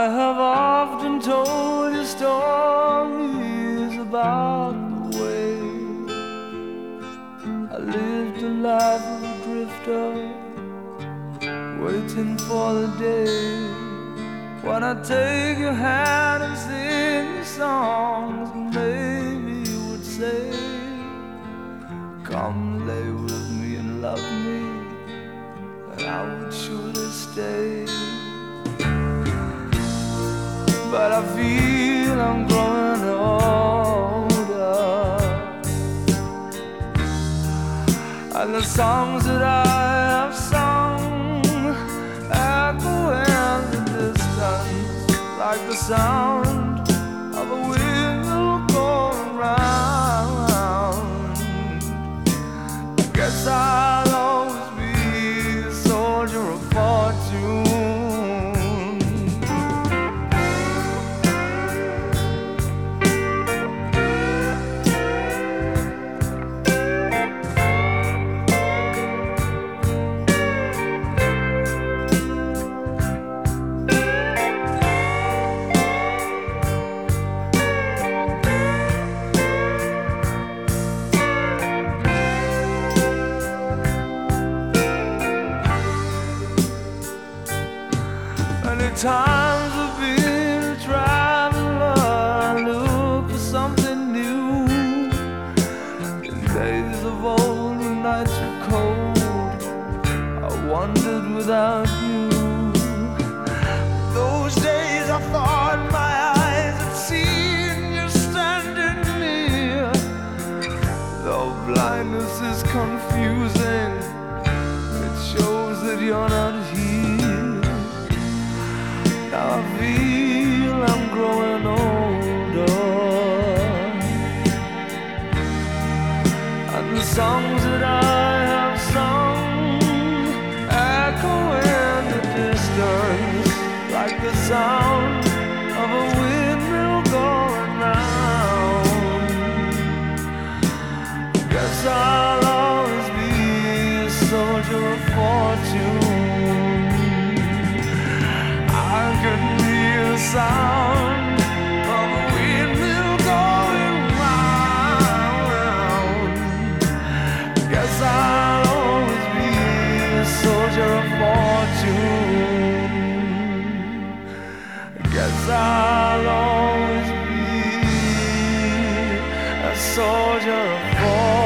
have often told you stories about the way I lived a life of a drifter, waiting for the day when I take your hand and sing you songs. Maybe you would say, come lay with me and love me, and I would surely stay. But I feel I'm growing older, and the songs that I have sung echo in the distance like the sound of a wheel going round. I guess I'll always be a soldier of fortune. Many times I've been a traveler, look for something new. In days of old, when nights were cold, I wandered without you. Those days I thought my eyes had seen you standing near. Though blindness is confusing, it shows that you're not here. Now I feel I'm growing older, and the songs that I have sung echo in the distance like the sound of a windmill going round. Guess I'll always be a soldier of fortune. I couldn't hear the sound of a windmill going round. Guess I'll always be a soldier of fortune. Guess I'll always be a soldier of fortune.